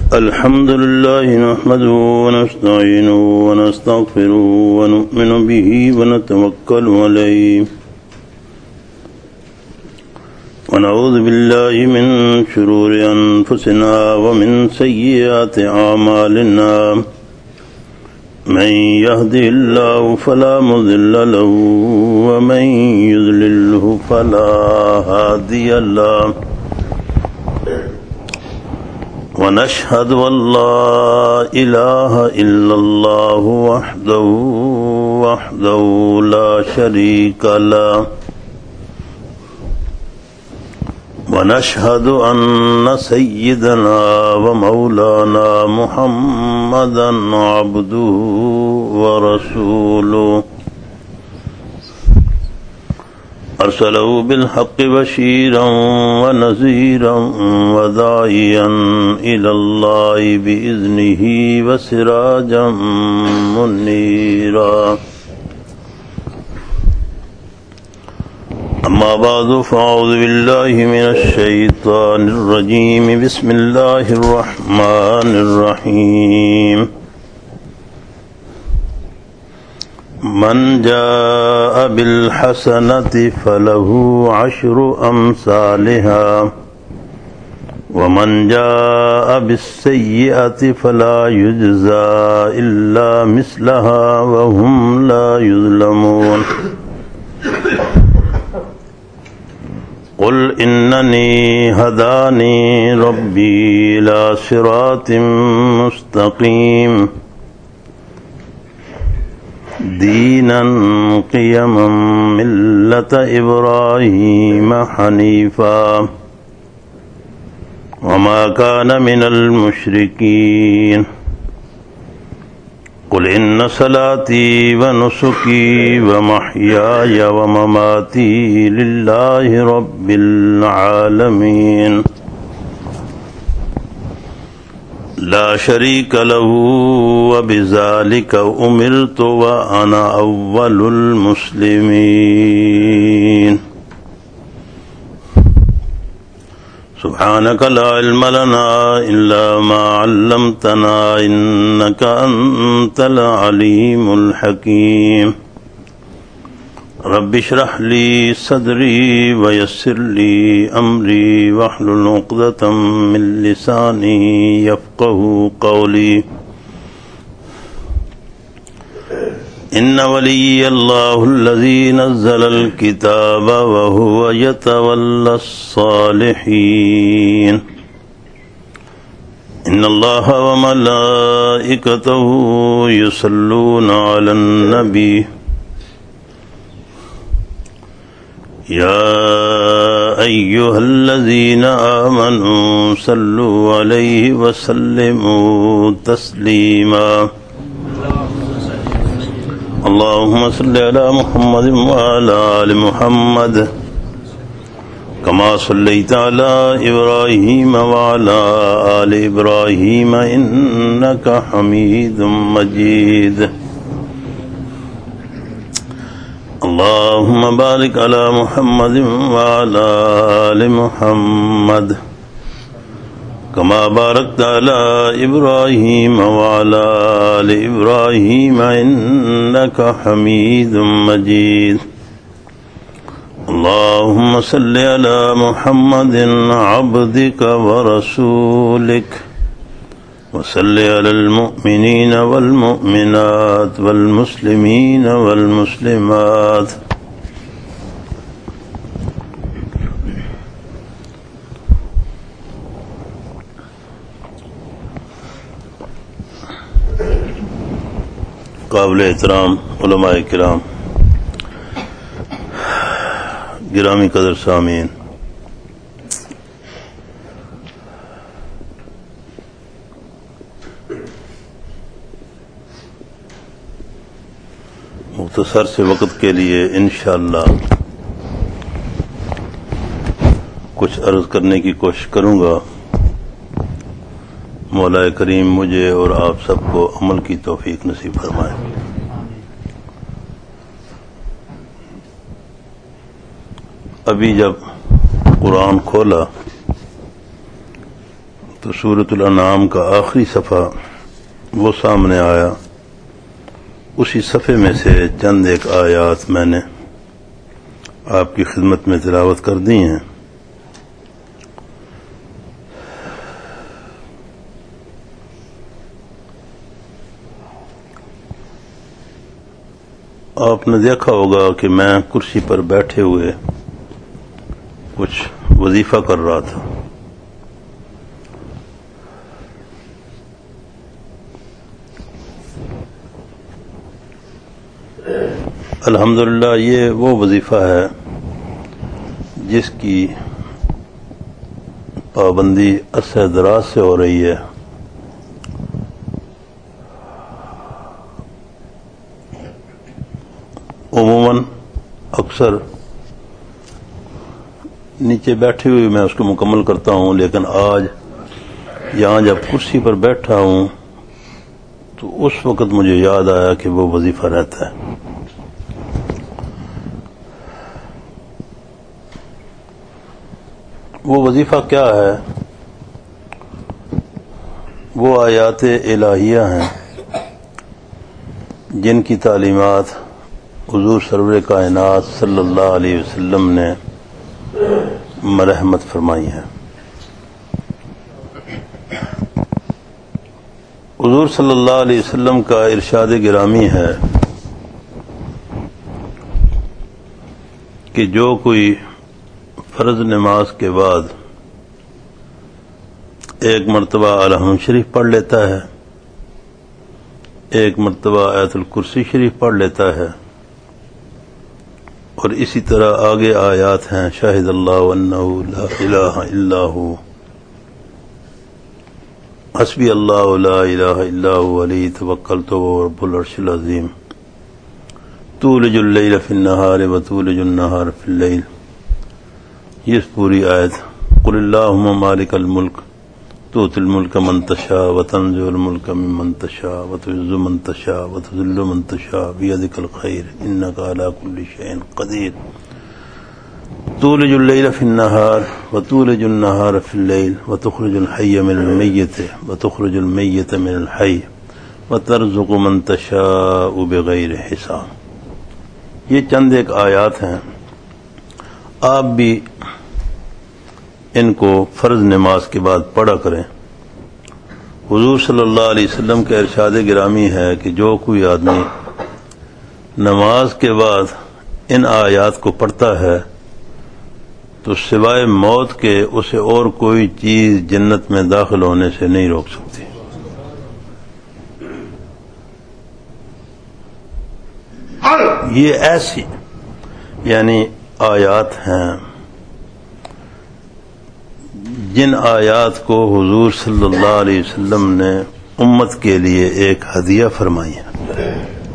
الحمد لله نحمده ونستعينه ونستغفره ونؤمن به ونتوكل عليه ونعوذ بالله من شرور أنفسنا ومن سيئات أعمالنا من يهده الله فلا مضل له ومن يضلله فلا هادي له ونشهد أن لا إله إلا الله وحده لا شريك له ونشهد أن سيدنا ومولانا محمدا عبده ورسوله أرسله بالحق بشيرا ونذيرا وداعيا إلى الله بإذنه وسراجا منيرا أما بعد فأعوذ بالله من الشيطان الرجيم بسم الله الرحمن الرحيم من جاء بالحسنة فله عشر أمثالها ومن جاء بالسيئة فلا يجزى إلا مثلها وهم لا يظلمون قل إنني هداني ربي إلى صراط مستقيم دينا قيما ملة إبراهيم حنيفا وما كان من المشركين قل إن صلاتي ونسكي ومحياي ومماتي لله رب العالمين لا شريك له وبذلك أمرت وأنا أول المسلمين سبحانك لا علم لنا إلا ما علمتنا إنك أنت العليم الحكيم رب اشرح لي صدري ويسر لي أمري واحلل عقدة من لساني يفقهوا قولي إن ولي الله الذي نزل الكتاب وهو يتولى الصالحين إن الله وملائكته يصلون على النبي يا أيها الذين آمنوا صلوا عليه وسلموا تسليما اللهم صل على محمد وعلى آل محمد كما صليت على إبراهيم وعلى آل إبراهيم إنك حميد مجيد اللهم بارك على محمد وعلى آل محمد كما باركت على إبراهيم وعلى آل إبراهيم إنك حميد مجيد اللهم صل على محمد عبدك ورسولك وصل على المؤمنين والمؤمنات والمسلمين والمسلمات قابل احترام علماء کرام، گرامی قدر سامعین، مختصر سے وقت کے لیے انشاءاللہ کچھ عرض کرنے کی کوشش کروں گا۔ مولا کریم مجھے اور آپ سب کو عمل کی توفیق نصیب فرمائے۔ ابھی جب قرآن کھولا تو سورۃ الانعام کا آخری صفحہ وہ سامنے آیا، اسی صفحے میں سے چند ایک آیات میں نے آپ کی خدمت میں تلاوت کر دی ہیں۔ آپ نے دیکھا ہوگا کہ میں کرسی پر بیٹھے ہوئے کچھ وظیفہ کر رہا تھا۔ الحمدللہ یہ وہ وظیفہ ہے جس کی پابندی عرصہ دراز سے ہو رہی ہے۔ عموماً اکثر نیچے بیٹھے ہوئے میں اس کو مکمل کرتا ہوں، لیکن آج یہاں جب کرسی پر بیٹھا ہوں تو اس وقت مجھے یاد آیا کہ وہ وظیفہ رہتا ہے۔ وہ وظیفہ کیا ہے؟ وہ آیات الہیہ ہیں جن کی تعلیمات حضور سرور کائنات صلی اللہ علیہ وسلم نے مرحمت فرمائی ہیں۔ حضور صلی اللہ علیہ وسلم کا ارشاد گرامی ہے کہ جو کوئی فرض نماز کے بعد ایک مرتبہ الحمد شریف پڑھ لیتا ہے، ایک مرتبہ آیت الکرسی شریف پڑھ لیتا ہے، اور اسی طرح آگے آیات ہیں شاہد اللہ انہ لا الہ الا ہو، حسبی اللہ لا الہ الا ہو علیہ توکلت وہو رب العرش العظیم، تولج اللیل فی النہار وتولج النہار فی اللیل۔ یہ پوری آیت قل اللہم مالک الملک تؤتی الملک من تشاء وتنزع الملک ممن تشاء وتعز من تشاء وتذل من تشاء بیدک الخیر انک علی کل شیء قدیر، تولج اللیل فی النہار وتولج النہار فی اللیل وتخرج الحی من المیت وتخرج المیت من الحی وترزق من تشاء بغیر حساب۔ یہ چند ایک آیات ہیں، آپ بھی ان کو فرض نماز کے بعد پڑھا کریں۔ حضور صلی اللہ علیہ وسلم کا ارشاد گرامی ہے کہ جو کوئی آدمی نماز کے بعد ان آیات کو پڑھتا ہے تو سوائے موت کے اسے اور کوئی چیز جنت میں داخل ہونے سے نہیں روک سکتی۔ یہ ایسی یعنی آیات ہیں جن آیات کو حضور صلی اللہ علیہ وسلم نے امت کے لیے ایک ہدیہ فرمائی ہے۔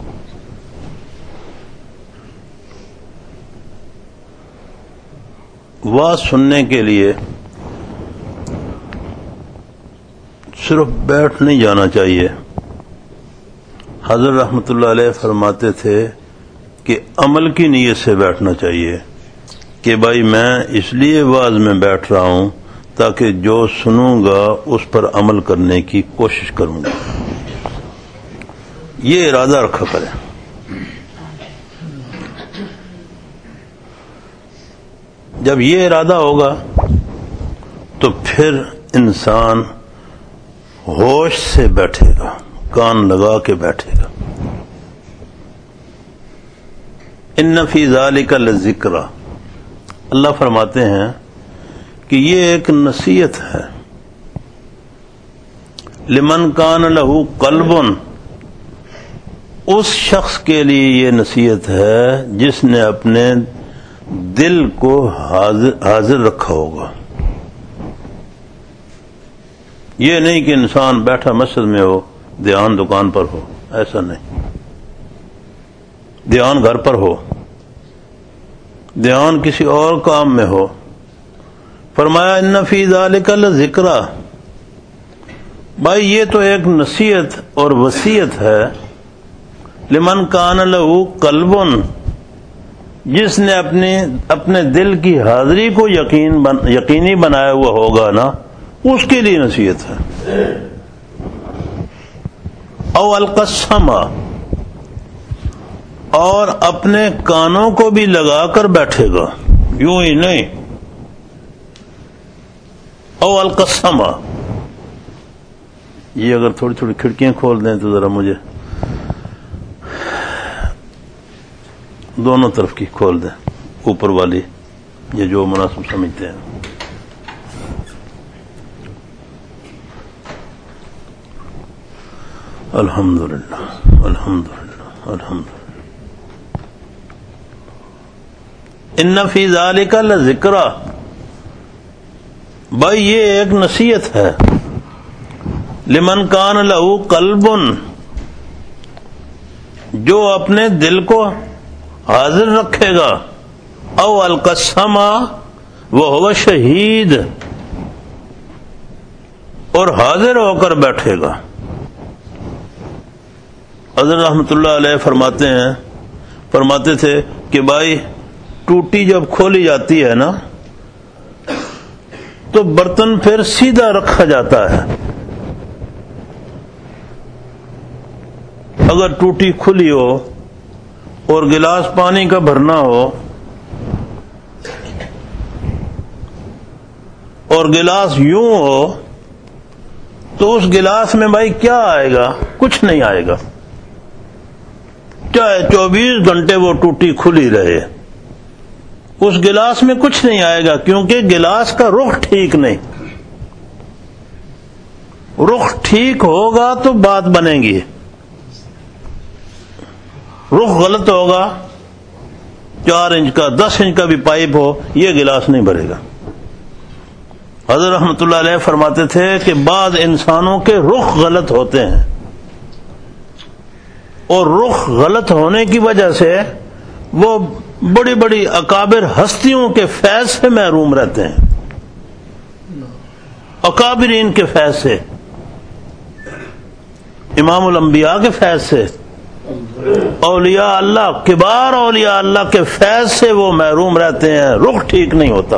واز سننے کے لیے صرف بیٹھ نہیں جانا چاہیے۔ حضرت رحمۃ اللہ علیہ فرماتے تھے کہ عمل کی نیت سے بیٹھنا چاہیے کہ بھائی میں اس لیے واز میں بیٹھ رہا ہوں تاکہ جو سنوں گا اس پر عمل کرنے کی کوشش کروں گا، یہ ارادہ رکھا کریں۔ جب یہ ارادہ ہوگا تو پھر انسان ہوش سے بیٹھے گا، کان لگا کے بیٹھے گا۔ ان فی ذالک لذکری، اللہ فرماتے ہیں کہ یہ ایک نصیحت ہے، لمن کان لہ قلب، اس شخص کے لیے یہ نصیحت ہے جس نے اپنے دل کو حاضر رکھا ہوگا۔ یہ نہیں کہ انسان بیٹھا مسجد میں ہو، دھیان دکان پر ہو، ایسا نہیں، دھیان گھر پر ہو، دھیان کسی اور کام میں ہو۔ فرمایا ان فی ذالک لذکری، بھائی یہ تو ایک نصیحت اور وصیت ہے، لمن کان لہ قلب، جس نے اپنے دل کی حاضری کو یقینی بنایا ہوا ہوگا نا، اس کے لیے نصیحت ہے. او القسم، اور اپنے کانوں کو بھی لگا کر بیٹھے گا، یوں ہی نہیں. او القسم، یہ اگر تھوڑی تھوڑی کھڑکیاں کھول دیں تو ذرا مجھے دونوں طرف کی کھول دیں، اوپر والی یہ جو مناسب سمجھتے ہیں. الحمدللہ الحمدللہ الحمدللہ. ان فی ذالک لذکرہ، بھائی یہ ایک نصیحت ہے. لمن کان لہ قلب، جو اپنے دل کو حاضر رکھے گا. او القسم وہو شہید، اور حاضر ہو کر بیٹھے گا. حضرت رحمۃ اللہ علیہ فرماتے تھے کہ بھائی ٹوٹی جب کھولی جاتی ہے نا تو برتن پھر سیدھا رکھا جاتا ہے. اگر ٹوٹی کھلی ہو اور گلاس پانی کا بھرنا ہو اور گلاس یوں ہو تو اس گلاس میں بھائی کیا آئے گا؟ کچھ نہیں آئے گا. چاہے 24 گھنٹے وہ ٹوٹی کھلی رہے، اس گلاس میں کچھ نہیں آئے گا، کیونکہ گلاس کا رخ ٹھیک نہیں. رخ ٹھیک ہوگا تو بات بنے گی، رخ غلط ہوگا، 4 انچ کا 10 انچ کا بھی پائپ ہو، یہ گلاس نہیں بھرے گا. حضرت رحمۃ اللہ علیہ فرماتے تھے کہ بعض انسانوں کے رخ غلط ہوتے ہیں، اور رخ غلط ہونے کی وجہ سے وہ بڑی بڑی اکابر ہستیوں کے فیض سے محروم رہتے ہیں، اکابرین کے فیض سے، امام الانبیاء کے فیض سے، اولیاء اللہ، کبار اولیاء اللہ کے فیض سے وہ محروم رہتے ہیں. رخ ٹھیک نہیں ہوتا.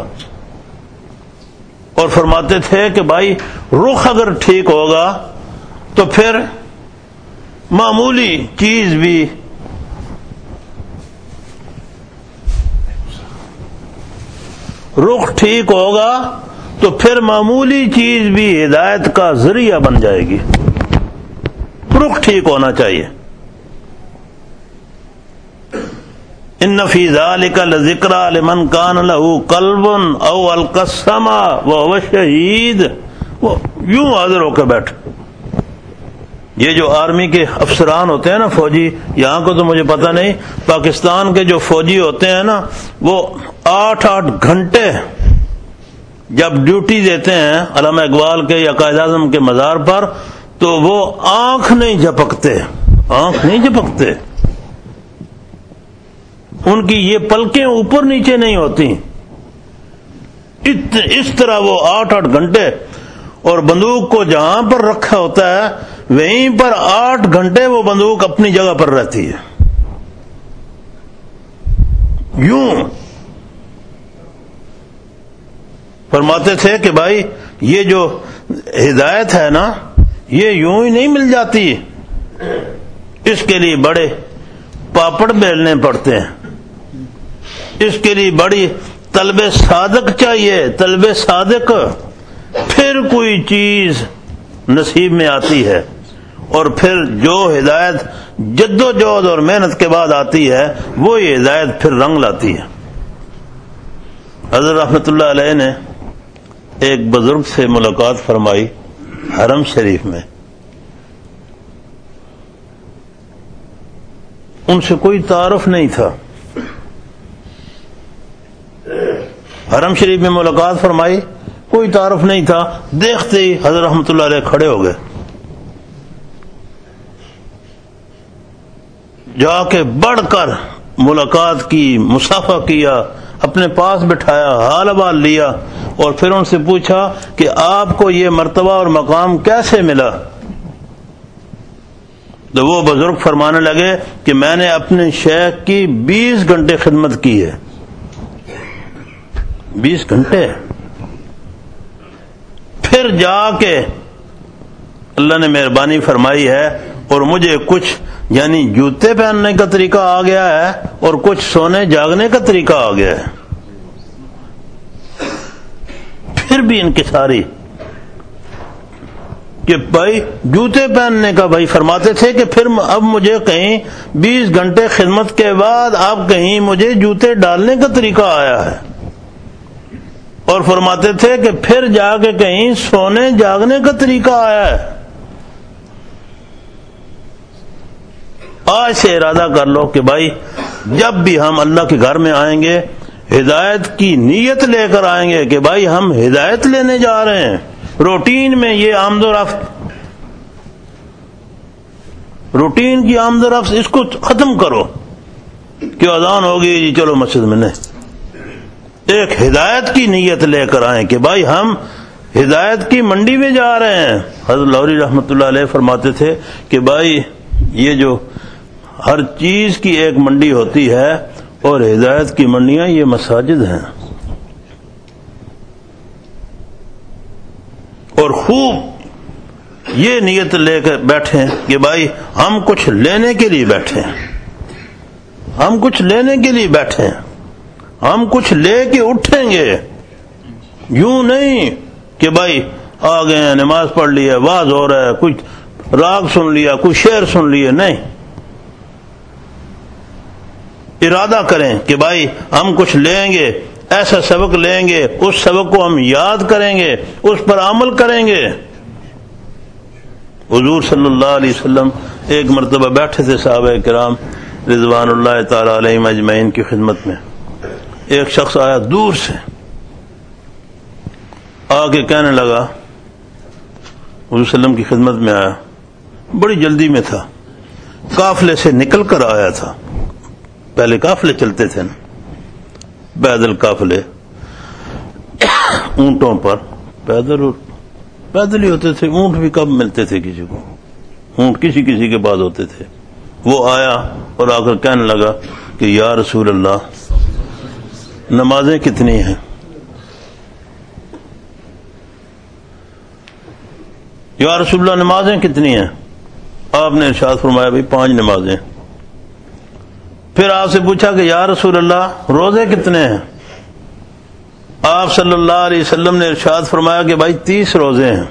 اور فرماتے تھے کہ بھائی رخ اگر ٹھیک ہوگا تو پھر معمولی چیز بھی رخ ٹھیک ہوگا تو پھر معمولی چیز بھی ہدایت کا ذریعہ بن جائے گی. رخ ٹھیک ہونا چاہیے. ان فی ذالک لذکری لمن کان لہ قلب او القسم وہو شہید، وہ یوں حاضر ہو کے بیٹھ. یہ جو آرمی کے افسران ہوتے ہیں نا، فوجی، یہاں کو تو مجھے پتہ نہیں، پاکستان کے جو فوجی ہوتے ہیں نا، وہ 8 گھنٹے جب ڈیوٹی دیتے ہیں علامہ اقبال کے یا قائد اعظم کے مزار پر، تو وہ آنکھ نہیں جھپکتے. ان کی یہ پلکیں اوپر نیچے نہیں ہوتی. اس طرح وہ 8 گھنٹے، اور بندوق کو جہاں پر رکھا ہوتا ہے وہیں پر 8 گھنٹے وہ بندوق اپنی جگہ پر رہتی ہے. یوں فرماتے تھے کہ بھائی یہ جو ہدایت ہے نا، یہ یوں ہی نہیں مل جاتی، اس کے لیے بڑے پاپڑ بیلنے پڑتے ہیں، اس کے لیے بڑی طلب صادق چاہیے، طلب صادق، پھر کوئی چیز نصیب میں آتی ہے. اور پھر جو ہدایت جد و جہد اور محنت کے بعد آتی ہے وہی ہدایت پھر رنگ لاتی ہے. حضرت رحمۃ اللہ علیہ نے ایک بزرگ سے ملاقات فرمائی حرم شریف میں. ان سے کوئی تعارف نہیں تھا. حرم شریف میں ملاقات فرمائی، کوئی تعارف نہیں تھا. دیکھتے ہی حضرت رحمۃ اللہ علیہ کھڑے ہو گئے، جا کے بڑھ کر ملاقات کی، مصافحہ کیا، اپنے پاس بٹھایا، حال احوال لیا، اور پھر ان سے پوچھا کہ آپ کو یہ مرتبہ اور مقام کیسے ملا؟ تو وہ بزرگ فرمانے لگے کہ میں نے اپنے شیخ کی 20 گھنٹے خدمت کی ہے. 20 گھنٹے. پھر جا کے اللہ نے مہربانی فرمائی ہے اور مجھے کچھ یعنی جوتے پہننے کا طریقہ آ گیا ہے اور کچھ سونے جاگنے کا طریقہ آ گیا ہے، پھر بھی انکساری کہ بھائی جوتے پہننے کا بھائی فرماتے تھے کہ پھر اب مجھے کہیں 20 گھنٹے خدمت کے بعد اب کہیں مجھے جوتے ڈالنے کا طریقہ آیا ہے، اور فرماتے تھے کہ پھر جا کے کہیں سونے جاگنے کا طریقہ آیا ہے۔ آج سے ارادہ کر لو کہ بھائی جب بھی ہم اللہ کے گھر میں آئیں گے ہدایت کی نیت لے کر آئیں گے کہ بھائی ہم ہدایت لینے جا رہے ہیں۔ روٹین میں یہ آمد و رفت، روٹین کی آمد و رفت اس کو ختم کرو کہ اذان ہوگی جی چلو مسجد میں، نہیں، ایک ہدایت کی نیت لے کر آئیں کہ بھائی ہم ہدایت کی منڈی میں جا رہے ہیں۔ حضرت لوری رحمۃ اللہ علیہ فرماتے تھے کہ بھائی یہ جو ہر چیز کی ایک منڈی ہوتی ہے اور ہدایت کی منڈیاں یہ مساجد ہیں، اور خوب یہ نیت لے کر بیٹھیں کہ بھائی ہم کچھ لینے کے لیے بیٹھے ہیں، ہم کچھ لینے کے لیے بیٹھے ہیں، ہم کچھ لے کے اٹھیں گے، یوں نہیں کہ بھائی آ گئے ہیں نماز پڑھ لی ہے واز ہو رہا ہے کچھ راگ سن لیا کوئی شعر سن لیے، نہیں، ارادہ کریں کہ بھائی ہم کچھ لیں گے، ایسا سبق لیں گے، اس سبق کو ہم یاد کریں گے، اس پر عمل کریں گے۔ حضور صلی اللہ علیہ وسلم ایک مرتبہ بیٹھے تھے صحابہ کرام رضوان اللہ تعالی علیہم اجمعین کی خدمت میں، ایک شخص آیا دور سے، آ کے کہنے لگا، حضور صلی اللہ علیہ وسلم کی خدمت میں آیا، بڑی جلدی میں تھا، قافلے سے نکل کر آیا تھا، پہلے قافلے چلتے تھے نا، پیدل قافلے، اونٹوں پر، پیدل ہی ہوتے تھے، اونٹ بھی کب ملتے تھے کسی کو، اونٹ کسی کسی کے پاس ہوتے تھے۔ وہ آیا اور آ کر کہنے لگا کہ یا رسول اللہ نمازیں کتنی ہیں؟ یا رسول اللہ نمازیں کتنی ہیں؟ آپ نے ارشاد فرمایا بھائی 5 نمازیں۔ پھر آپ سے پوچھا کہ یا رسول اللہ روزے کتنے ہیں؟ آپ صلی اللہ علیہ وسلم نے ارشاد فرمایا کہ بھائی 30 روزے ہیں۔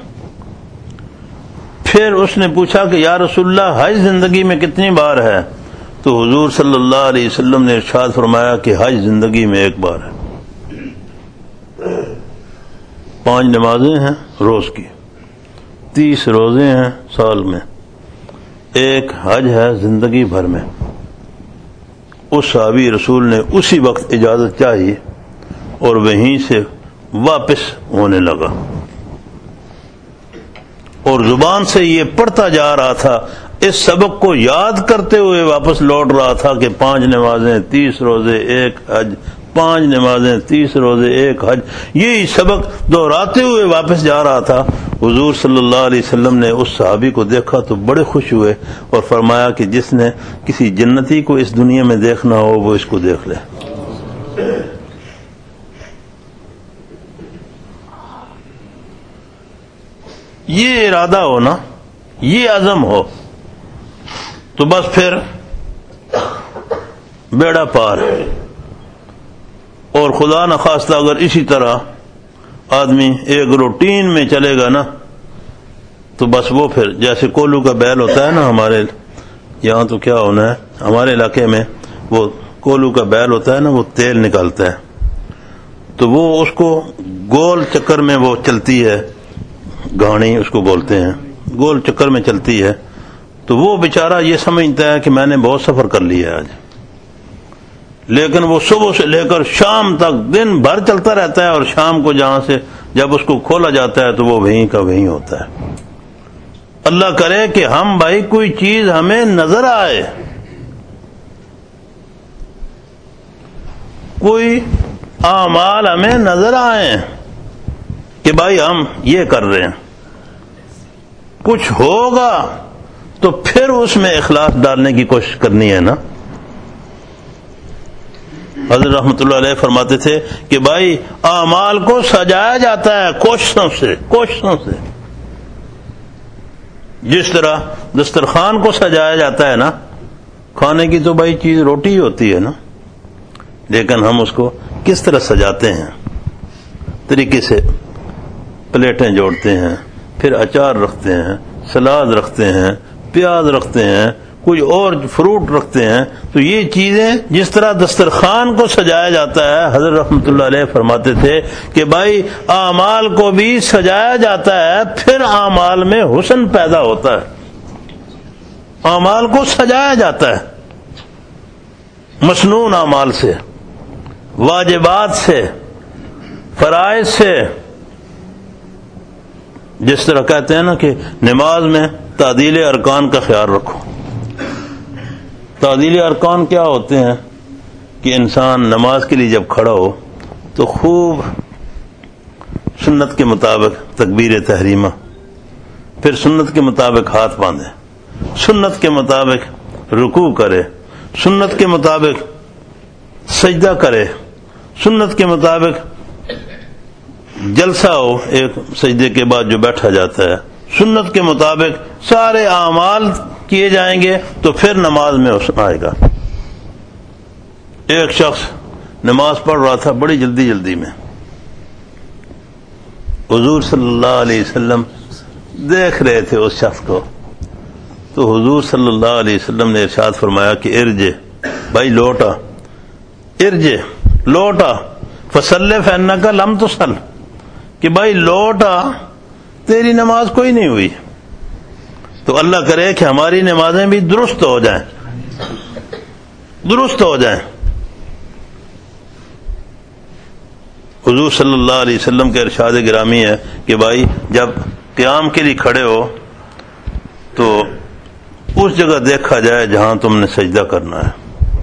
پھر اس نے پوچھا کہ یا رسول اللہ حج زندگی میں کتنی بار ہے؟ تو حضور صلی اللہ علیہ وسلم نے ارشاد فرمایا کہ حج زندگی میں 1 بار ہے۔ 5 نمازیں ہیں روز کی، 30 روزے ہیں سال میں، 1 حج ہے زندگی بھر میں۔ اس صحابی رسول نے اسی وقت اجازت چاہی اور وہیں سے واپس ہونے لگا، اور زبان سے یہ پڑھتا جا رہا تھا، اس سبق کو یاد کرتے ہوئے واپس لوٹ رہا تھا کہ 5 نمازیں 30 روزے 1 حج، 5 نمازیں 30 روزے 1 حج، یہی سبق دہراتے ہوئے واپس جا رہا تھا۔ حضور صلی اللہ علیہ وسلم نے اس صحابی کو دیکھا تو بڑے خوش ہوئے اور فرمایا کہ جس نے کسی جنتی کو اس دنیا میں دیکھنا ہو وہ اس کو دیکھ لے۔ یہ ارادہ ہو نا، یہ عزم ہو تو بس پھر بیڑا پار ہے۔ اور خدا نخواستہ اگر اسی طرح آدمی ایک روٹین میں چلے گا نا تو بس وہ پھر جیسے کولو کا بیل ہوتا ہے نا، ہمارے یہاں تو کیا ہونا ہے، ہمارے علاقے میں وہ کولو کا بیل ہوتا ہے نا، وہ تیل نکالتا ہے تو وہ اس کو گول چکر میں وہ چلتی ہے، گھاڑی اس کو بولتے ہیں، گول چکر میں چلتی ہے، تو وہ بیچارہ یہ سمجھتا ہے کہ میں نے بہت سفر کر لیا آج، لیکن وہ صبح سے لے کر شام تک دن بھر چلتا رہتا ہے، اور شام کو جہاں سے جب اس کو کھولا جاتا ہے تو وہ وہیں کا وہیں ہوتا ہے۔ اللہ کرے کہ ہم بھائی کوئی چیز ہمیں نظر آئے، کوئی اعمال ہمیں نظر آئیں کہ بھائی ہم یہ کر رہے ہیں، کچھ ہوگا تو پھر اس میں اخلاص ڈالنے کی کوشش کرنی ہے نا۔ حضرت رحمۃ اللہ علیہ فرماتے تھے کہ بھائی اعمال کو سجایا جاتا ہے کوششوں سے. جس طرح دسترخوان کو سجایا جاتا ہے نا، کھانے کی تو بھائی چیز روٹی ہی ہوتی ہے نا، لیکن ہم اس کو کس طرح سجاتے ہیں، طریقے سے پلیٹیں جوڑتے ہیں، پھر اچار رکھتے ہیں، سلاد رکھتے ہیں، پیاز رکھتے ہیں، کوئی اور فروٹ رکھتے ہیں. تو یہ چیزیں جس طرح دسترخوان کو سجایا جاتا ہے، حضرت رحمۃ اللہ علیہ فرماتے تھے کہ بھائی اعمال کو بھی سجایا جاتا ہے، پھر اعمال میں حسن پیدا ہوتا ہے. اعمال کو سجایا جاتا ہے مسنون اعمال سے، واجبات سے، فرائض سے. جس طرح کہتے ہیں نا کہ نماز میں تعدیل ارکان کا خیال رکھو. تعدیل ارکان کیا ہوتے ہیں کہ انسان نماز کے لیے جب کھڑا ہو تو خوب سنت کے مطابق تکبیر تحریمہ، پھر سنت کے مطابق ہاتھ باندھے، سنت کے مطابق رکوع کرے، سنت کے مطابق سجدہ کرے، سنت کے مطابق جلسہ ہو ایک سجدے کے بعد جو بیٹھا جاتا ہے، سنت کے مطابق سارے اعمال کیے جائیں گے تو پھر نماز میں حسن آئے گا. ایک شخص نماز پڑھ رہا تھا بڑی جلدی میں، حضور صلی اللہ علیہ وسلم دیکھ رہے تھے اس شخص کو. تو حضور صلی اللہ علیہ وسلم نے ارشاد فرمایا کہ ارجع، بھائی لوٹا، ارجع لوٹا، فصلی فانک لم تصل، کہ بھائی لوٹا، تیری نماز کوئی نہیں ہوئی. تو اللہ کرے کہ ہماری نمازیں بھی درست ہو جائیں. حضور صلی اللہ علیہ وسلم کے ارشاد گرامی ہے کہ بھائی جب قیام کے لیے کھڑے ہو تو اس جگہ دیکھا جائے جہاں تم نے سجدہ کرنا ہے.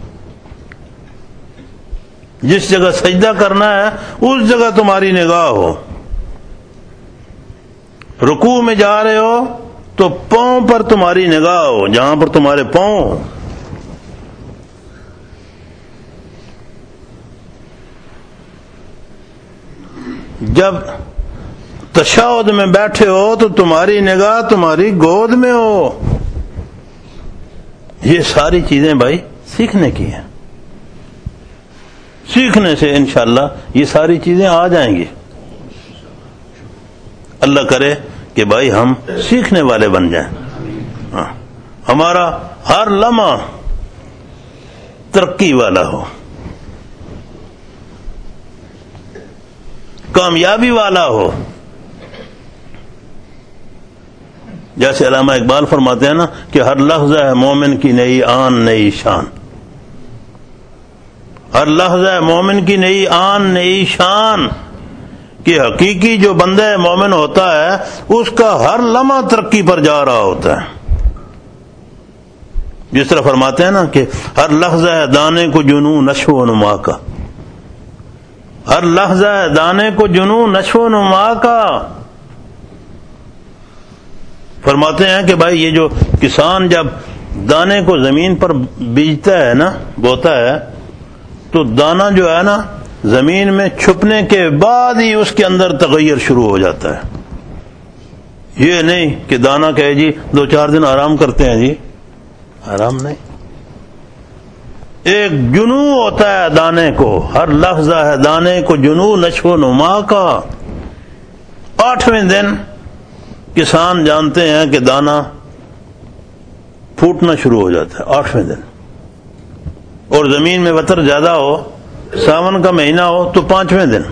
جس جگہ سجدہ کرنا ہے اس جگہ تمہاری نگاہ ہو. رکوع میں جا رہے ہو تو پاؤں پر تمہاری نگاہ ہو، جہاں پر تمہارے پاؤں ہو. جب تشہد میں بیٹھے ہو تو تمہاری نگاہ تمہاری گود میں ہو. یہ ساری چیزیں بھائی سیکھنے کی ہیں. سیکھنے سے انشاءاللہ یہ ساری چیزیں آ جائیں گی. اللہ کرے کہ بھائی ہم سیکھنے والے بن جائیں. ہمارا ہر لمحہ ترقی والا ہو، کامیابی والا ہو. جیسے علامہ اقبال فرماتے ہیں نا کہ ہر لحظہ ہے مومن کی نئی آن نئی شان. ہر لحظہ ہے مومن کی نئی آن نئی شان، کہ حقیقی جو بندہ مومن ہوتا ہے اس کا ہر لمحہ ترقی پر جا رہا ہوتا ہے. جس طرح فرماتے ہیں نا کہ ہر لحظہ ہے دانے کو جنوں نشو و نما کا. ہر لحظہ ہے دانے کو جنوں نشو و نما کا. فرماتے ہیں کہ بھائی یہ جو کسان جب دانے کو زمین پر بیجتا ہے نا، بوتا ہے، تو دانہ جو ہے نا زمین میں چھپنے کے بعد ہی اس کے اندر تغیر شروع ہو جاتا ہے. یہ نہیں کہ دانہ کہے جی 2-4 دن آرام کرتے ہیں، جی آرام نہیں. ایک جنوں ہوتا ہے دانے کو، ہر لحظہ ہے دانے کو جنوں نشو و نما کا. 8ویں دن کسان جانتے ہیں کہ دانہ پھوٹنا شروع ہو جاتا ہے 8ویں دن. اور زمین میں وتر زیادہ ہو، ساون کا مہینہ ہو تو 5ویں دن.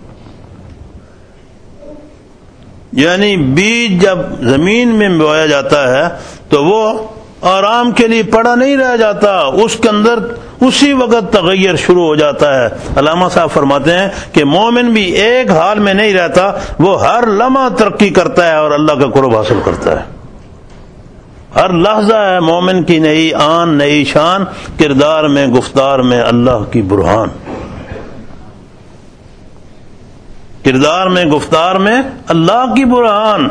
یعنی بیج جب زمین میں بویا جاتا ہے تو وہ آرام کے لیے پڑا نہیں رہ جاتا، اس کے اندر اسی وقت تغیر شروع ہو جاتا ہے. علامہ صاحب فرماتے ہیں کہ مومن بھی ایک حال میں نہیں رہتا، وہ ہر لمحہ ترقی کرتا ہے اور اللہ کا قرب حاصل کرتا ہے. ہر لحظہ ہے مومن کی نئی آن نئی شان، کردار میں گفتار میں اللہ کی برہان. کردار میں گفتار میں اللہ کی برہان.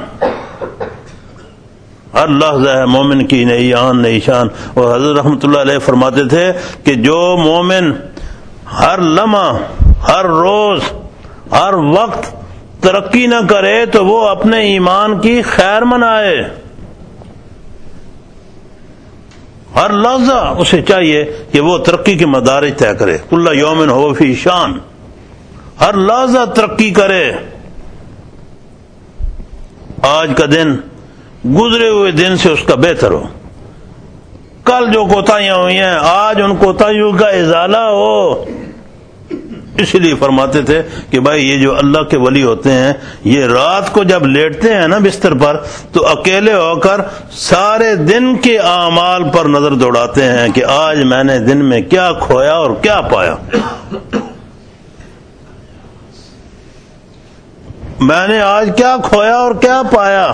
ہر لحظہ ہے مومن کی نئی آن نئی شان. اور حضرت رحمۃ اللہ علیہ فرماتے تھے کہ جو مومن ہر لمحہ، ہر روز، ہر وقت ترقی نہ کرے تو وہ اپنے ایمان کی خیر منائے. ہر لحظہ اسے چاہیے کہ وہ ترقی کے مدارج طے کرے. کل یوم ہو فی شان، ہر لحظہ ترقی کرے. آج کا دن گزرے ہوئے دن سے اس کا بہتر ہو. کل جو کوتاہیاں ہوئی ہیں آج ان کوتاہیوں کا ازالہ ہو. اس لیے فرماتے تھے کہ بھائی یہ جو اللہ کے ولی ہوتے ہیں یہ رات کو جب لیٹتے ہیں نا بستر پر تو اکیلے ہو کر سارے دن کے اعمال پر نظر دوڑاتے ہیں کہ آج میں نے دن میں کیا کھویا اور کیا پایا. میں نے آج کیا کھویا اور کیا پایا.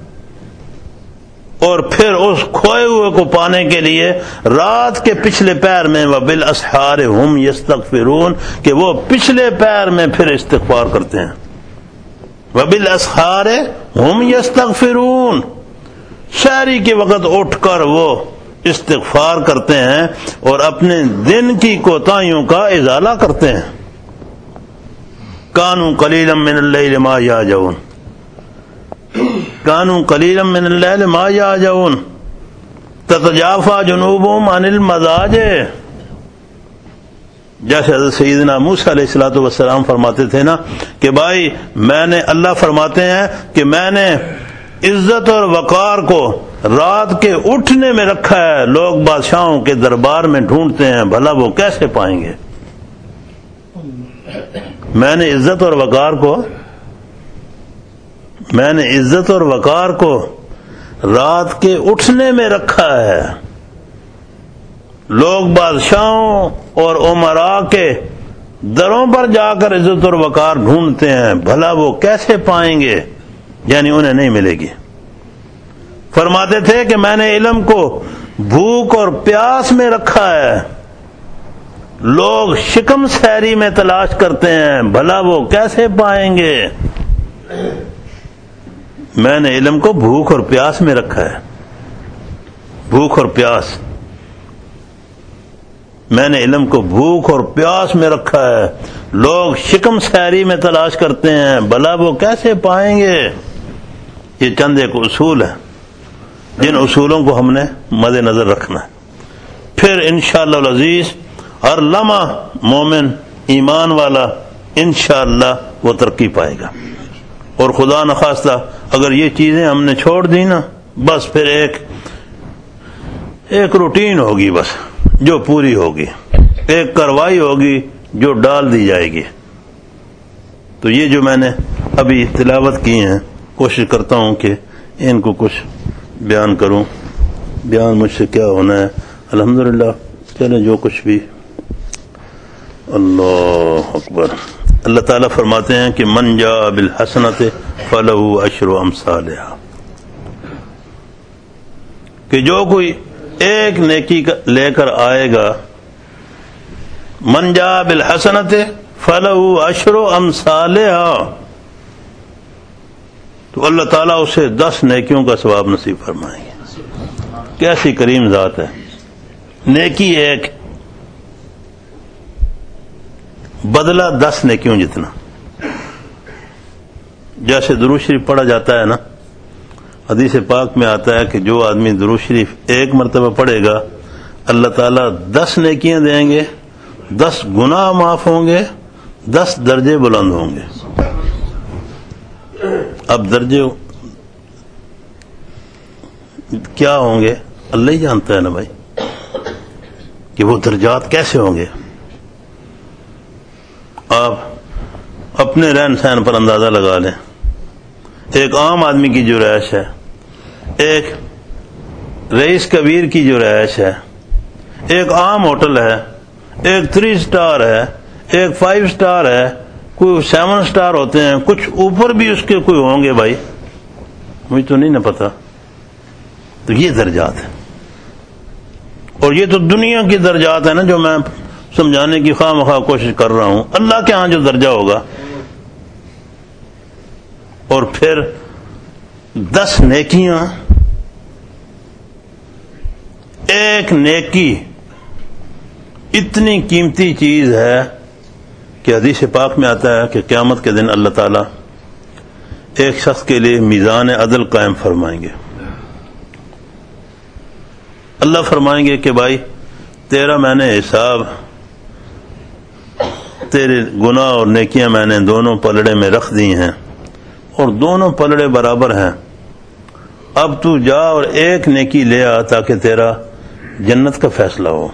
اور پھر اس کھوئے ہوئے کو پانے کے لیے رات کے پچھلے پیر میں وَبِالْأَسْحَارِ هُمْ يَسْتَغْفِرُونَ کہ وہ پچھلے پیر میں پھر استغفار کرتے ہیں. وَبِالْأَسْحَارِ هُمْ يَسْتَغْفِرُونَ شہری کے وقت اٹھ کر وہ استغفار کرتے ہیں اور اپنے دن کی کوتاہیوں کا ازالہ کرتے ہیں. كَانُوا قَلِيلًا مِّنَ اللَّيْلِ مَا يَهْجَعُونَ كانوا قليلا من الليل ما يهجعون تتجافى جنوبهم عن المضاجع. جیسے حضرت سیدنا موسیٰ علیہ الصلوۃ والسلام فرماتے تھے نا کہ بھائی میں نے، اللہ فرماتے ہیں کہ میں نے عزت اور وقار کو رات کے اٹھنے میں رکھا ہے. لوگ بادشاہوں کے دربار میں ڈھونڈتے ہیں بھلا وہ کیسے پائیں گے. میں نے عزت اور وقار کو رات کے اٹھنے میں رکھا ہے. لوگ بادشاہوں اور عمراء کے دروں پر جا کر عزت اور وقار ڈھونڈتے ہیں بھلا وہ کیسے پائیں گے، یعنی انہیں نہیں ملے گی. فرماتے تھے کہ میں نے علم کو بھوک اور پیاس میں رکھا ہے. لوگ شکم سیری میں تلاش کرتے ہیں بھلا وہ کیسے پائیں گے. میں نے علم کو بھوک اور پیاس میں رکھا ہے. بھوک اور پیاس، میں نے علم کو بھوک اور پیاس میں رکھا ہے. لوگ شکم سیری میں تلاش کرتے ہیں بھلا وہ کیسے پائیں گے. یہ چند ایک اصول ہیں جن اصولوں کو ہم نے مد نظر رکھنا ہے. پھر انشاءاللہ العزیز ہر لمحہ مومن ایمان والا انشاءاللہ وہ ترقی پائے گا. اور خدا نخواستہ اگر یہ چیزیں ہم نے چھوڑ دی نا بس پھر ایک روٹین ہوگی بس جو پوری ہوگی، ایک کارروائی ہوگی جو ڈال دی جائے گی. تو یہ جو میں نے ابھی تلاوت کی ہیں کوشش کرتا ہوں کہ ان کو کچھ بیان کروں. بیان مجھ سے کیا ہونا ہے. الحمدللہ چلے جو کچھ بھی. اللہ اکبر. اللہ تعالیٰ فرماتے ہیں کہ من جاء بالحسنۃ فلہ عشر امثالھا، کہ جو کوئی ایک نیکی لے کر آئے گا، من جاء بالحسنۃ فلہ عشر امثالھا، تو اللہ تعالیٰ اسے 10 نیکیوں کا ثواب نصیب فرمائیں گے. کیسی کریم ذات ہے. نیکی ایک، بدلہ 10 نیکیوں جتنا. جیسے درود شریف پڑھا جاتا ہے نا، حدیث پاک میں آتا ہے کہ جو آدمی درود شریف ایک مرتبہ پڑھے گا اللہ تعالیٰ 10 نیکیاں دیں گے، 10 گناہ معاف ہوں گے، 10 درجے بلند ہوں گے. اب درجے کیا ہوں گے اللہ ہی جانتا ہے نا بھائی کہ وہ درجات کیسے ہوں گے. آپ اپنے رہن سہن پر اندازہ لگا لیں. ایک عام آدمی کی جو رہائش ہے، ایک رئیس کبیر کی جو رہائش ہے، ایک عام ہوٹل ہے، ایک 3 سٹار ہے، ایک 5 سٹار ہے، کوئی 7 سٹار ہوتے ہیں، کچھ اوپر بھی اس کے کوئی ہوں گے بھائی، مجھے تو نہیں نہ پتا. تو یہ درجات ہیں. اور یہ تو دنیا کی درجات ہیں نا جو میں سمجھانے کی خواہ مخواہ کوشش کر رہا ہوں. اللہ کے ہاں جو درجہ ہوگا. اور پھر 10 نیکیاں، ایک نیکی اتنی قیمتی چیز ہے کہ حدیث پاک میں آتا ہے کہ قیامت کے دن اللہ تعالیٰ ایک شخص کے لیے میزان عدل قائم فرمائیں گے. اللہ فرمائیں گے کہ بھائی تیرا میں نے حساب، تیرے گناہ اور نیکیاں میں نے دونوں پلڑے میں رکھ دی ہیں اور دونوں پلڑے برابر ہیں. اب تو جا اور ایک نیکی لے آ تاکہ تیرا جنت کا فیصلہ ہو.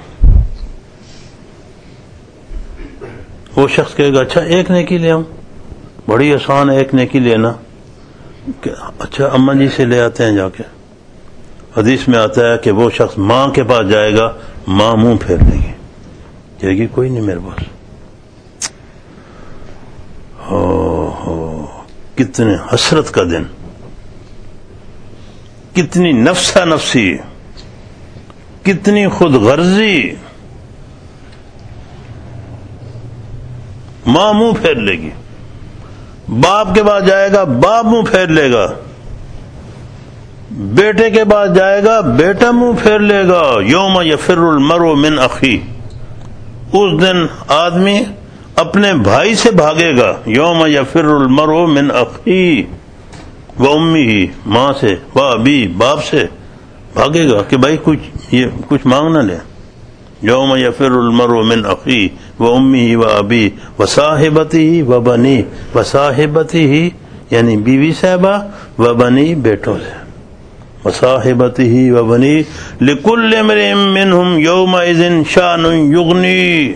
وہ شخص کہے گا اچھا ایک نیکی لے آؤں، بڑی آسان ہے ایک نیکی لینا. اچھا اماں جی سے لے آتے ہیں جا کے. حدیث میں آتا ہے کہ وہ شخص ماں کے پاس جائے گا، ماں منہ پھیر لے گی، کہے گی کوئی نہیں میرے پاس. کتنے حسرت کا دن، کتنی نفسا نفسی، کتنی خود غرضی. ماں منہ پھیر لے گی. باپ کے پاس جائے گا، باپ منہ پھیر لے گا. بیٹے کے پاس جائے گا، بیٹا منہ پھیر لے گا. یوم یفر المرء من اخی، اس دن آدمی اپنے بھائی سے بھاگے گا. یوم یفر المرء من اخی و امی، ماں سے، و ابی، باپ سے بھاگے گا کہ بھائی کچھ مانگ نہ لے. یوم یفر المرء من اخی و امی و ابی و صاحبتہ و بنی، و صاحبتہ یعنی بیوی صاحبہ، و بنی بیٹوں سے، و صاحبتہ و بنی، لکل امرئ منہم یومئذ شأن یغنی.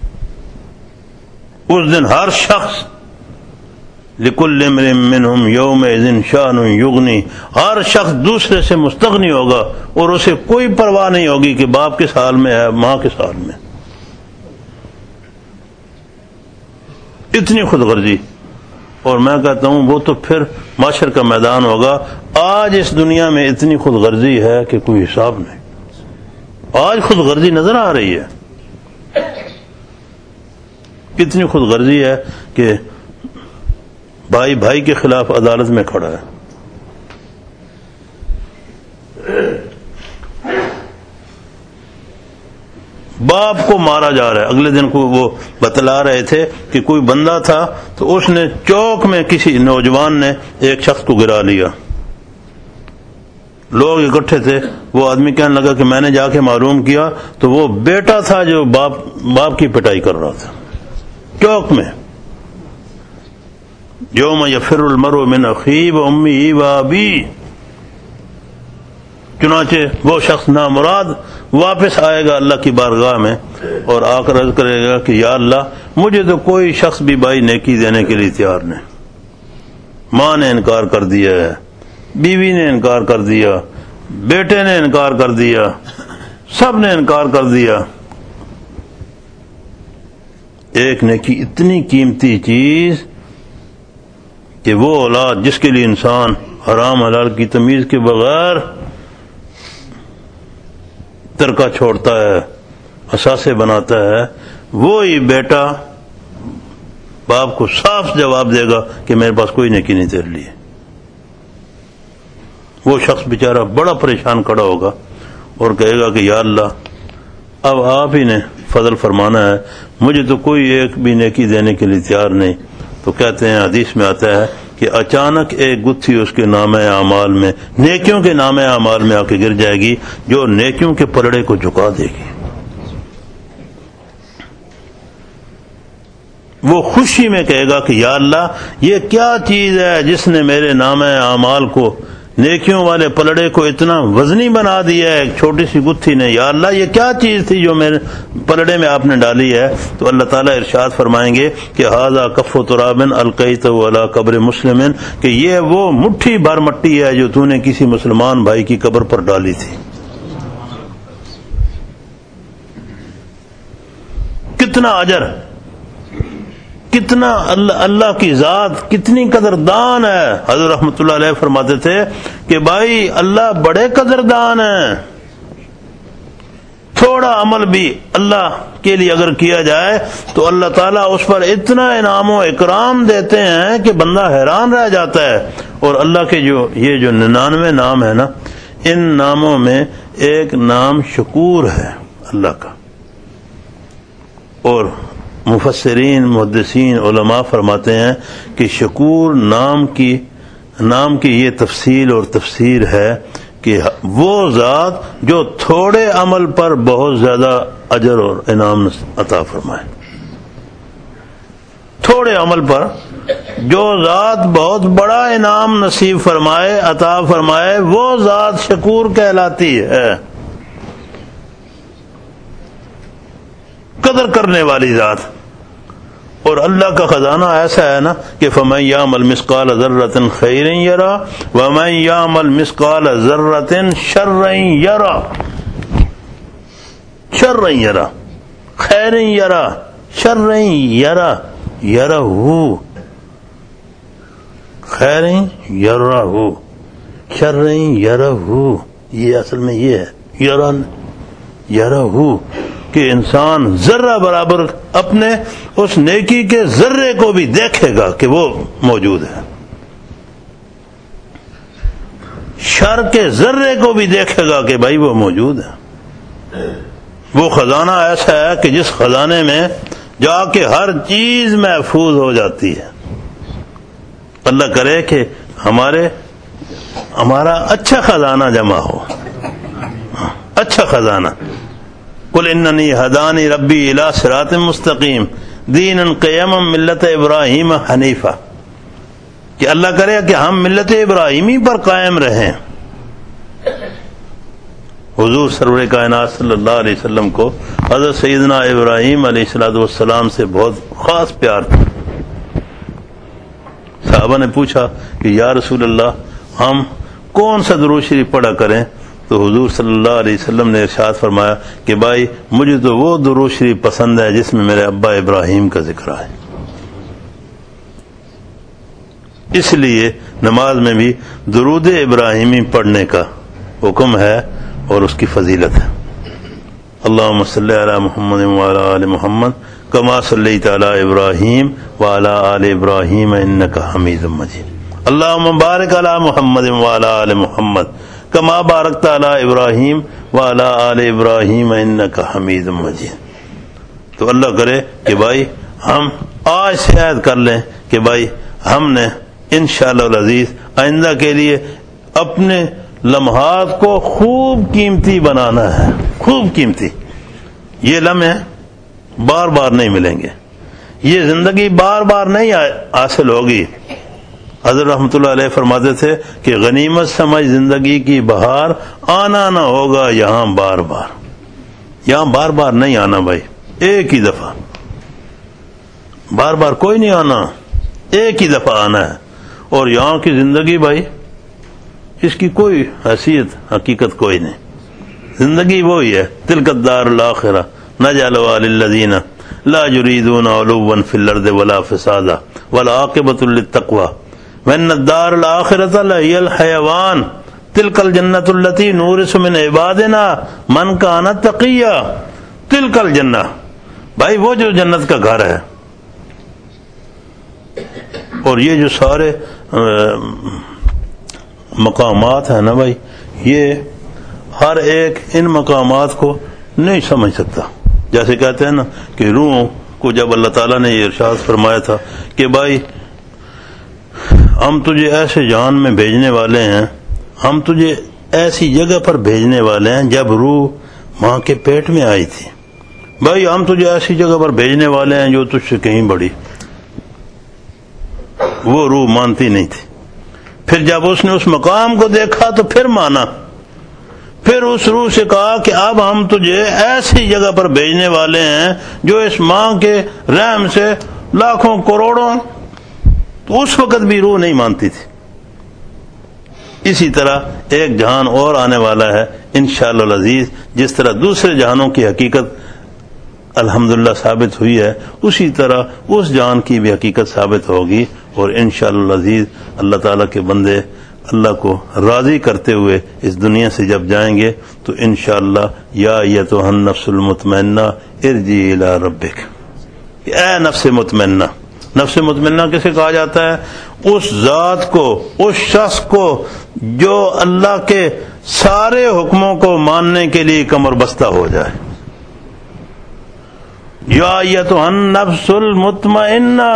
اس دن ہر شخص، لکل امرئ منہم یومئذ شأن یغنی، ہر شخص دوسرے سے مستغنی ہوگا اور اسے کوئی پرواہ نہیں ہوگی کہ باپ کس حال میں ہے، ماں کس حال میں. اتنی خود غرضی. اور میں کہتا ہوں وہ تو پھر معاشر کا میدان ہوگا. آج اس دنیا میں اتنی خود غرضی ہے کہ کوئی حساب نہیں. آج خود غرضی نظر آ رہی ہے. کتنی خود غرضی ہے کہ بھائی بھائی کے خلاف عدالت میں کھڑا ہے. باپ کو مارا جا رہا ہے. اگلے دن کو وہ بتلا رہے تھے کہ کوئی بندہ تھا تو اس نے چوک میں کسی نوجوان نے ایک شخص کو گرا لیا. لوگ اکٹھے تھے. وہ آدمی کہنے لگا کہ میں نے جا کے معلوم کیا تو وہ بیٹا تھا جو باپ کی پٹائی کر رہا تھا چوک میں. یوم یفر المرء من اخیہ و امیہ و ابیہ. چنانچہ وہ شخص نامراد واپس آئے گا اللہ کی بارگاہ میں اور آ کر عرض کرے گا کہ یا اللہ مجھے تو کوئی شخص بھی بھائی نیکی دینے کے لیے تیار نہیں. ماں نے انکار کر دیا ہے، بیوی نے انکار کر دیا، بیٹے نے انکار کر دیا، سب نے انکار کر دیا. ایک نیکی اتنی قیمتی چیز کہ وہ اولاد جس کے لیے انسان حرام حلال کی تمیز کے بغیر ترکہ چھوڑتا ہے، اثاثے بناتا ہے، وہی بیٹا باپ کو صاف جواب دے گا کہ میرے پاس کوئی نیکی نہیں تیرے لیے. وہ شخص بیچارہ بڑا پریشان کھڑا ہوگا اور کہے گا کہ یا اللہ اب آپ ہی نے فضل فرمانا ہے، مجھے تو کوئی ایک بھی نیکی دینے کے لیے تیار نہیں. تو کہتے ہیں حدیث میں آتا ہے کہ اچانک ایک گتھی اس کے نامہ اعمال میں، نیکیوں کے نامہ اعمال میں آ کے گر جائے گی جو نیکیوں کے پلڑے کو جھکا دے گی. وہ خوشی میں کہے گا کہ یا اللہ یہ کیا چیز ہے جس نے میرے نامہ اعمال کو، نیکیوں والے پلڑے کو اتنا وزنی بنا دیا ہے ایک چھوٹی سی گتھی نے. یا اللہ یہ کیا چیز تھی جو میرے پلڑے میں آپ نے ڈالی ہے. تو اللہ تعالیٰ ارشاد فرمائیں گے کہ ھذا کف تراب القیتہ علی قبر مسلم، کہ یہ وہ مٹھی بھر مٹی ہے جو تو نے کسی مسلمان بھائی کی قبر پر ڈالی تھی. کتنا اجر، کتنا اللہ کی ذات کتنی قدردان ہے. حضرت رحمۃ اللہ علیہ فرماتے تھے کہ بھائی اللہ بڑے قدردان ہیں. تھوڑا عمل بھی اللہ کے لیے اگر کیا جائے تو اللہ تعالیٰ اس پر اتنا انعام و اکرام دیتے ہیں کہ بندہ حیران رہ جاتا ہے. اور اللہ کے یہ جو 99 نام ہے نا، ان ناموں میں ایک نام شکور ہے اللہ کا. اور مفسرین محدثین علماء فرماتے ہیں کہ شکور نام کی یہ تفصیل اور تفسیر ہے کہ وہ ذات جو تھوڑے عمل پر بہت زیادہ اجر اور انعام عطا فرمائے. تھوڑے عمل پر جو ذات بہت بڑا انعام نصیب فرمائے عطا فرمائے وہ ذات شکور کہلاتی ہے، قدر کرنے والی ذات. اور اللہ کا خزانہ ایسا ہے نا کہ فَمَن يَعْمَلْ مِثْقَالَ ذَرَّةٍ خَيْرًا يَرَهُ وَمَن يَعْمَلْ مِثْقَالَ ذَرَّةٍ شَرًّا يَرَهُ. شَرًّا يَرَهُ خَيْرًا يَرَهُ شَرًّا يَرَهُ يَرَهُ خَيْرًا يَرَهُ شَرًّا يَرَهُ. یہ اصل میں یہ ہے يَرَهُ کہ انسان ذرہ برابر اپنے اس نیکی کے ذرے کو بھی دیکھے گا کہ وہ موجود ہے، شر کے ذرے کو بھی دیکھے گا کہ بھائی وہ موجود ہے. وہ خزانہ ایسا ہے کہ جس خزانے میں جا کے ہر چیز محفوظ ہو جاتی ہے. اللہ کرے کہ ہمارا اچھا خزانہ جمع ہو، اچھا خزانہ. قل اننی ہدانی ربی الی صراط مستقیم دینا قیما ملت ابراہیم حنیفہ، کہ اللہ کرے کہ ہم ملت ابراہیمی پر قائم رہیں. حضور سرور کائنات صلی اللہ علیہ وسلم کو حضرت سیدنا ابراہیم علیہ السلام سے بہت خاص پیار تھا. صحابہ نے پوچھا کہ یا رسول اللہ ہم کون سا درود شریف پڑھا کریں؟ تو حضور صلی اللہ علیہ وسلم نے ارشاد فرمایا کہ بھائی مجھے تو وہ درود شریف پسند ہے جس میں میرے ابا ابراہیم کا ذکر ہے. اس لیے نماز میں بھی درود ابراہیمی پڑھنے کا حکم ہے اور اس کی فضیلت ہے. اللہم صلی علی محمد وعلی آل محمد کما صلیت علی ابراہیم وعلی آل ابراہیم انک حمید مجید. اللہم بارک علی محمد وعلی آل محمد کما بارکت علی ابراہیم وعلی آل ابراہیم انک حمید مجید. تو اللہ کرے کہ بھائی ہم آج سے عہد کر لیں کہ بھائی ہم نے انشاءاللہ العزیز آئندہ کے لیے اپنے لمحات کو خوب قیمتی بنانا ہے، خوب قیمتی. یہ لمحے بار بار نہیں ملیں گے، یہ زندگی بار بار نہیں حاصل ہوگی. حضرت رحمۃ اللہ علیہ فرماتے تھے کہ غنیمت سمجھ زندگی کی بہار، آنا نہ ہوگا یہاں بار بار. یہاں بار بار نہیں آنا بھائی، ایک ہی دفعہ، بار بار کوئی نہیں آنا، ایک ہی دفعہ آنا ہے. اور یہاں کی زندگی بھائی اس کی کوئی حیثیت حقیقت کوئی نہیں. زندگی وہی ہے، تلک الدار الآخرہ نجعلها للذین لا یریدون علوا فی الارض ولا فسادا والعاقبۃ للتقوی وان الدار الآخرۃ لہی الحیوان تلک الجنۃ التی نورث من عبادنا من کان تقیا. تلک الجنہ بھائی وہ جو جنت کا گھر ہے. اور یہ جو سارے مقامات ہیں نا بھائی، یہ ہر ایک ان مقامات کو نہیں سمجھ سکتا. جیسے کہتے ہیں نا کہ روح کو جب اللہ تعالیٰ نے یہ ارشاد فرمایا تھا کہ بھائی ہم تجھے ایسے جہان میں بھیجنے والے ہیں، ہم تجھے ایسی جگہ پر بھیجنے والے ہیں جب روح ماں کے پیٹ میں آئی تھی. بھائی ہم تجھے ایسی جگہ پر بھیجنے والے ہیں جو تجھ سے کہیں بڑی. وہ روح مانتی نہیں تھی. پھر جب اس نے اس مقام کو دیکھا تو پھر مانا. پھر اس روح سے کہا کہ اب ہم تجھے ایسی جگہ پر بھیجنے والے ہیں جو اس ماں کے رحم سے لاکھوں کروڑوں. تو اس وقت بھی روح نہیں مانتی تھی. اسی طرح ایک جہان اور آنے والا ہے انشاءاللہ العزیز. جس طرح دوسرے جہانوں کی حقیقت الحمدللہ ثابت ہوئی ہے، اسی طرح اس جہان کی بھی حقیقت ثابت ہوگی. اور انشاءاللہ العزیز اللہ تعالیٰ کے بندے اللہ کو راضی کرتے ہوئے اس دنیا سے جب جائیں گے تو انشاءاللہ یا ایتھا النفس المطمئنہ ارجعی الی ربک. اے نفس مطمئنہ. نفس مطمئنہ کسے کہا جاتا ہے؟ اس ذات کو، اس شخص کو جو اللہ کے سارے حکموں کو ماننے کے لیے کمر بستہ ہو جائے. یا ایتھا النفس المطمئنہ.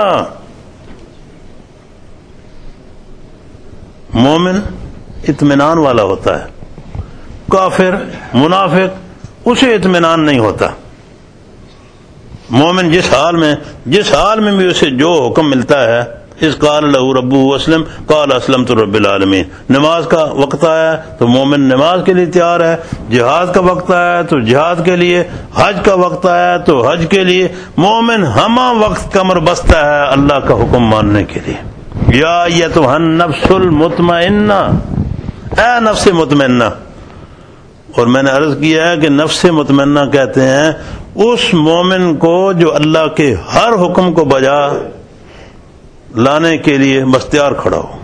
مومن اطمینان والا ہوتا ہے، کافر منافق اسے اطمینان نہیں ہوتا. مومن جس حال میں بھی اسے جو حکم ملتا ہے، اس قال لہ ربہ اسلم قال اسلمت رب العالمین. نماز کا وقت آیا تو مومن نماز کے لیے تیار ہے، جہاد کا وقت آیا تو جہاد کے لیے، حج کا وقت آیا تو حج کے لیے. مومن ہمہ وقت کمر بستہ ہے اللہ کا حکم ماننے کے لیے. یا ایتھا النفس المطمئنہ، اے نفس مطمئنہ. اور میں نے عرض کیا ہے کہ نفس مطمئنہ کہتے ہیں اس مومن کو جو اللہ کے ہر حکم کو بجا لانے کے لیے مستیار کھڑا ہو.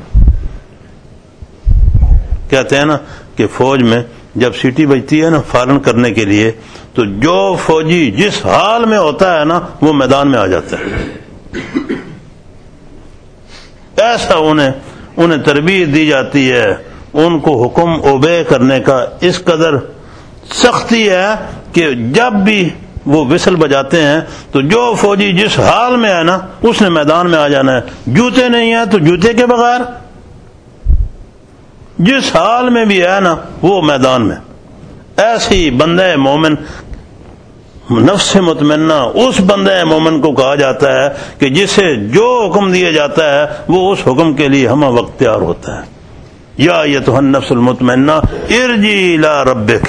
کہتے ہیں نا کہ فوج میں جب سیٹی بجتی ہے نا فارن کرنے کے لیے، تو جو فوجی جس حال میں ہوتا ہے نا وہ میدان میں آ جاتا ہے. ایسا انہیں تربیت دی جاتی ہے، ان کو حکم اوبے کرنے کا اس قدر سختی ہے کہ جب بھی وہ وسل بجاتے ہیں تو جو فوجی جس حال میں ہے نا اس نے میدان میں آ جانا ہے. جوتے نہیں ہیں تو جوتے کے بغیر، جس حال میں بھی ہے نا وہ میدان میں. ایسی بندہ مومن، نفس مطمئنہ اس بندہ مومن کو کہا جاتا ہے کہ جسے جو حکم دیا جاتا ہے وہ اس حکم کے لیے ہمہ وقت تیار ہوتا ہے. یا ایتھا النفس المطمئنہ ارجعی الی ربک.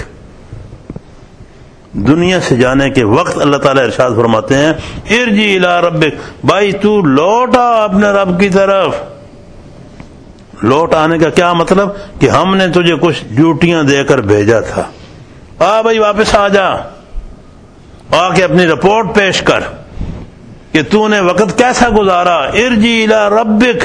دنیا سے جانے کے وقت اللہ تعالیٰ ارشاد فرماتے ہیں ارجعی الی ربک، بھائی تو لوٹ آ اپنے رب کی طرف. لوٹ آنے کا کیا مطلب؟ کہ ہم نے تجھے کچھ ڈیوٹیاں دے کر بھیجا تھا، آ بھائی واپس آ جا، آ کے اپنی رپورٹ پیش کر کہ تو نے وقت کیسا گزارا. ارجعی الی ربک،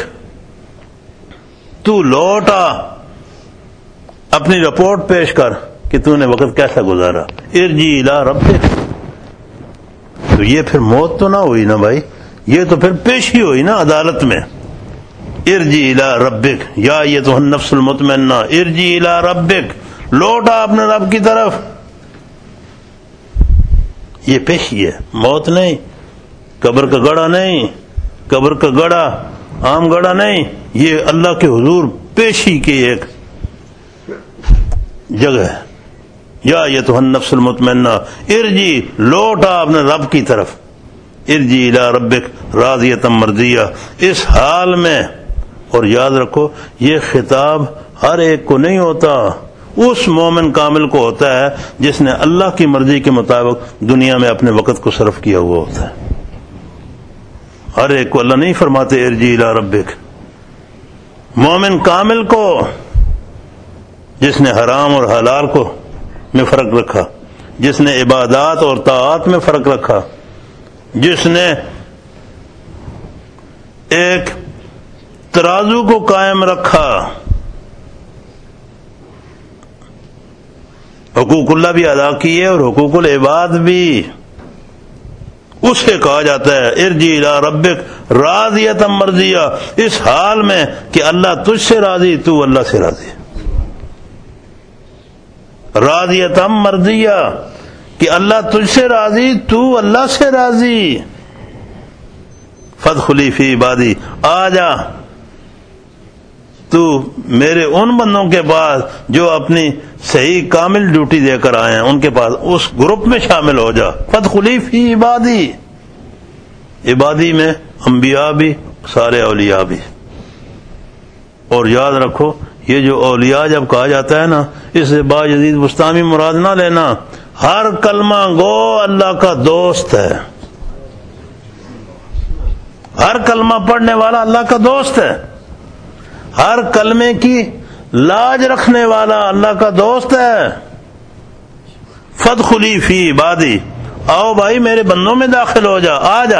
تو لوٹ آ، اپنی رپورٹ پیش کر کہ تو نے وقت کیسا گزارا. ارجعی الی ربک. تو یہ پھر موت تو نہ ہوئی نا بھائی، یہ تو پھر پیشی ہوئی نا عدالت میں. ارجعی الی ربک یا ایتھا النفس المطمئنہ ارجعی الی ربک، لوٹ آ اپنے رب کی طرف. یہ پیشی ہے، موت نہیں، قبر کا گڑھا نہیں، قبر کا گڑھا عام گڑھا نہیں، یہ اللہ کے حضور پیشی کی ایک جگہ ہے. یا ایتھا النفس المطمئنہ ارجعی، لوٹ آ اپنے رب کی طرف. ارجعی الی ربک راضیۃ مرضیہ. اس حال میں، اور یاد رکھو یہ خطاب ہر ایک کو نہیں ہوتا، اس مومن کامل کو ہوتا ہے جس نے اللہ کی مرضی کے مطابق دنیا میں اپنے وقت کو صرف کیا ہوا ہوتا ہے. ہر ایک کو اللہ نہیں فرماتے ارجعی الی ربک. مومن کامل کو، جس نے حرام اور حلال کو میں فرق رکھا، جس نے عبادات اور طاعات میں فرق رکھا، جس نے ایک ترازو کو قائم رکھا، حقوق اللہ بھی ادا کیے اور حقوق العباد بھی، اسے کہا جاتا ہے ارجعی الی ربک راضیۃ مرضیہ. اس حال میں کہ اللہ تجھ سے راضی، تو اللہ سے راضی. راضیۃ مرضیہ کہ اللہ تجھ سے راضی، تو اللہ سے راضی. فادخلی فی عبادی، آ جا تو میرے ان بندوں کے پاس جو اپنی صحیح کامل ڈیوٹی دے کر آئے ہیں، ان کے پاس اس گروپ میں شامل ہو جا. فادخلی فی عبادی. عبادی میں انبیاء بھی، سارے اولیاء بھی. اور یاد رکھو یہ جو اولیاء جب کہا جاتا ہے نا، اس سے باجدید بستامی مراد نہ لینا. ہر کلمہ گو اللہ کا دوست ہے، ہر کلمہ پڑھنے والا اللہ کا دوست ہے، ہر کلمے کی لاج رکھنے والا اللہ کا دوست ہے. فادخلی فی عبادی، آؤ بھائی میرے بندوں میں داخل ہو جا، آ جا.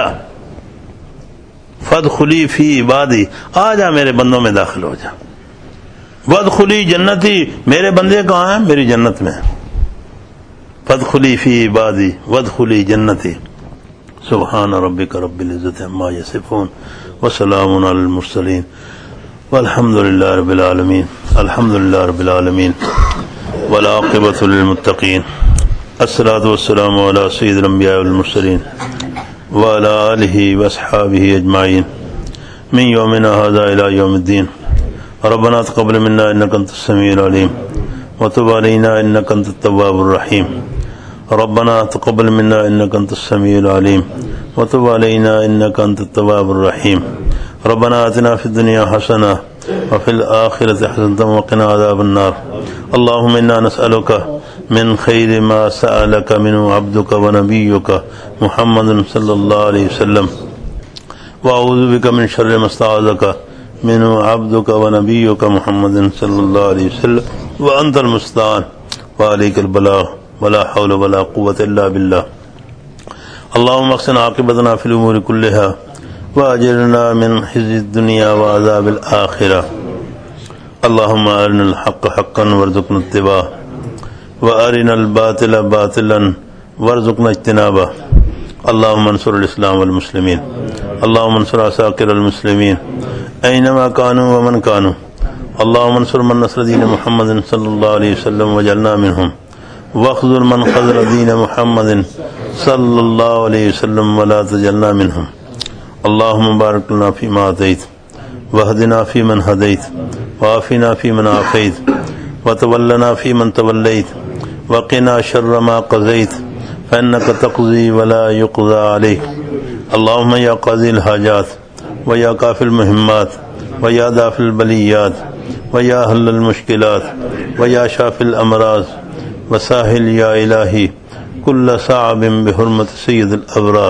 فادخلی فی عبادی، آ جا میرے بندوں میں داخل ہو جا. وادخلی جنتی، میرے بندے کہاں ہیں؟ میری جنت میں. فادخلی فی عبادی وادخلی جنتی. سبحان ربک رب العزت عما یصفون وسلام علی المرسلین والحمد للہ رب العالمین. الحمد للہ رب العالمین والعاقبۃ للمتقین. الصلاۃ والسلام علی سید الانبیاء والمرسلین وعلى آله وأصحابه أجمعين من يومنا هذا إلى يوم الدين. ربنا تقبل منا إنك أنت السميع العليم وتب علينا إنك أنت التواب الرحيم. ربنا تقبل منا إنك أنت السميع العليم وتب علينا إنك أنت التواب الرحيم. ربنا آتنا في الدنيا حسنة وفي الآخرة حسنة وقنا عذاب النار. اللهم إنا نسألك من خير ما سألك منه عبدك ونبيك محمد صلى الله عليه وسلم وأعوذ بك من شر ما استعاذك منه عبدك ونبيك محمد صلى الله عليه وسلم وأنت المستعان وعليك البلاغ ولا حول ولا قوة إلا بالله. اللهم احسن عاقبتنا في الأمور كلها وأجرنا من خزي الدنيا وعذاب الآخرة. اللهم أرنا الحق حقا وارزقنا اتباعه وأرنا الباطل باطلا وارزقنا اجتنابه. اللهم انصر الإسلام والمسلمين. اللهم انصر عساكر المسلمين أينما كانوا ومن كانوا. اللهم انصر من نصر دين محمد صلى الله عليه وسلم وجعلنا منهم واخذل من خذل دين محمد صلى الله عليه وسلم ولا تجعلنا منهم. اللهم بارك لنا فيما آتيت واهدنا فيمن هديت وعافنا فيمن عافيت وتولنا فيمن توليت وقنا شر ما قضيت فإنك تقضي ولا يقضى عليك. اللهم يا قاضي الحاجات ويا كافي المهمات ويا دافع البليات ويا حل المشكلات ويا شافي الأمراض وساهل يا إلهي كل صعب بحرمة سيد الأبرار.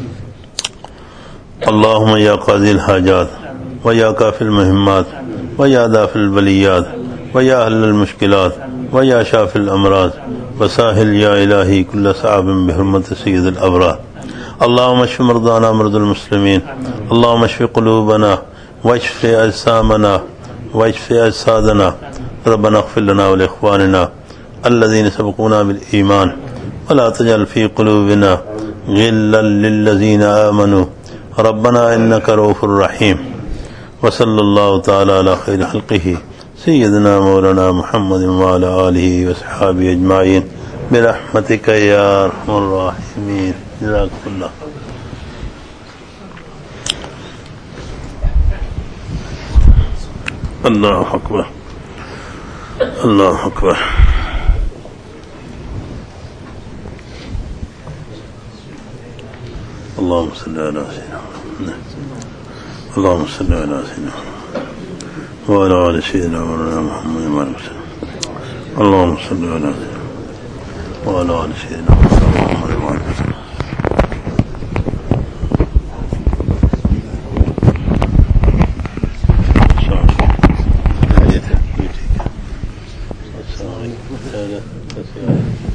اللهم يا قاضي الحاجات ويا كافي المهمات ويا دافع البليات ويا حل المشكلات ويا شافي الأمراض وساهل يا إلهي كل صعب بحرمة سيد الأبرار. اللهم اشف مرضانا مرضى المسلمين. اللهم اشف قلوبنا واشف أجسامنا واشف أجسادنا. ربنا اغفر لنا ولإخواننا الذين سبقونا بالإيمان ولا تجعل في قلوبنا غلا للذين آمنوا ربنا إنك رؤوف رحيم. وصلى الله تعالى على خير خلقه سيدنا مولانا محمد وعلى آله وصحبه أجمعين برحمتك يا أرحم الراحمين. جزاكم الله. الله أكبر الله أكبر. اللهم صل على سيدنا محمد. اللهم صل على سيدنا محمد وعلى آل سيدنا مولانا محمد وسلم. اللهم صل على سيدنا وعلى آل سيدنا محمد وسلم. السلام عليكم.